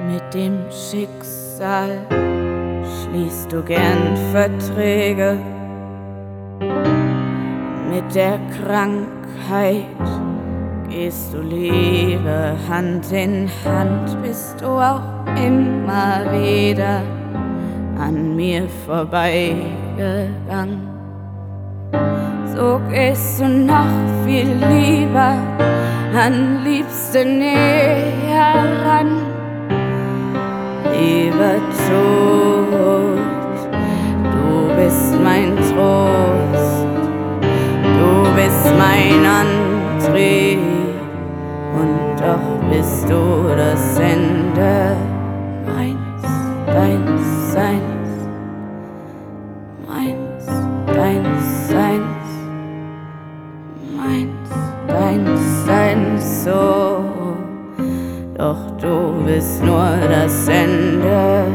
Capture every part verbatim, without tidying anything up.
Mit dem Schicksal schließt du gern Verträge, mit der Krankheit gehst du lieber Hand in Hand, bist du auch immer wieder an mir vorbeigegangen. So gehst du noch viel lieber an Liebste näher ran. Lieber Tod, du bist mein Trost, du bist mein Antrieb, und doch bist du das Ende meins, deins Seins, meins, deins Seins, meins, deins Seins, so. Doch du bist nur das Ende.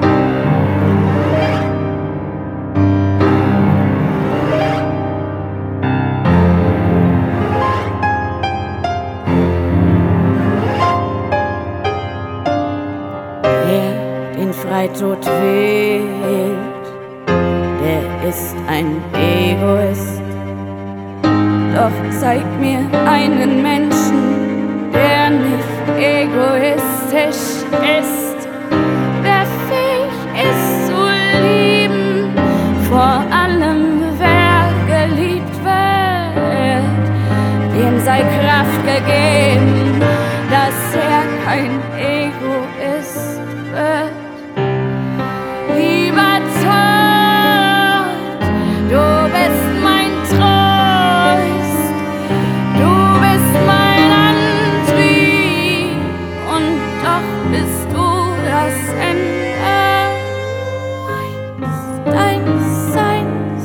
Wer den Freitod wählt, der ist ein Egoist. Doch zeig mir einen Menschen, der nicht egoistisch ist, wer fähig ist zu lieben, vor allem wer geliebt wird, dem sei Kraft gegeben, dass er kein Egoist wird. Lieber Tod, du bist mein Trost, du bist mein Antrieb, und doch bist du das Ende meins, deins Seins,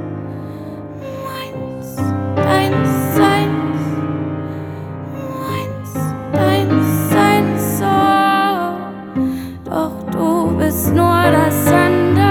meins, deins Seins, meins, deins Seins, so. Doch du bist nur das Ende.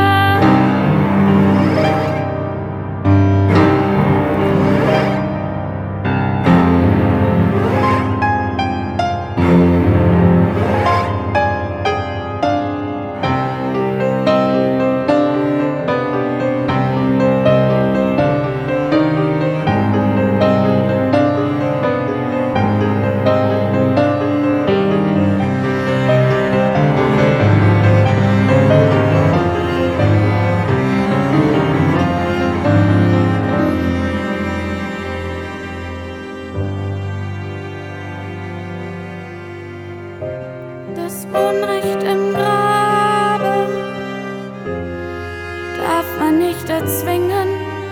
Das Unrecht im Grabe darf man nicht erzwingen.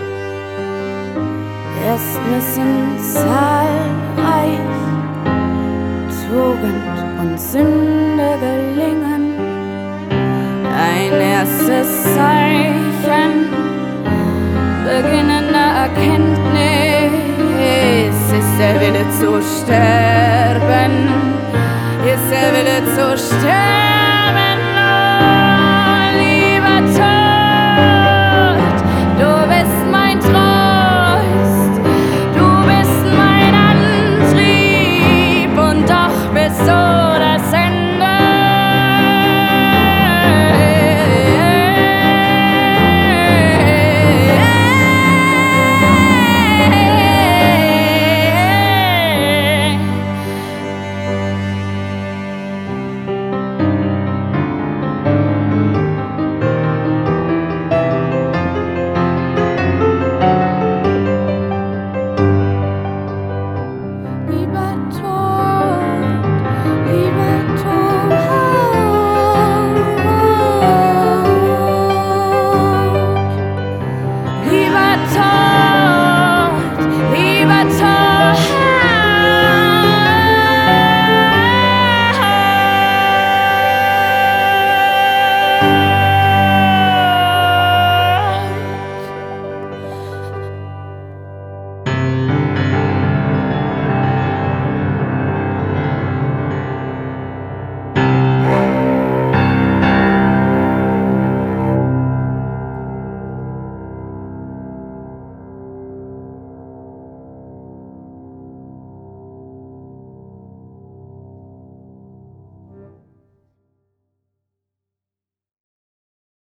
Erst müssen zahlreich Tugend und Sünde gelingen. Ein erstes Zeichen beginnender Erkenntnis ist der Wille zu sterben. Ist der Wille zu sterben.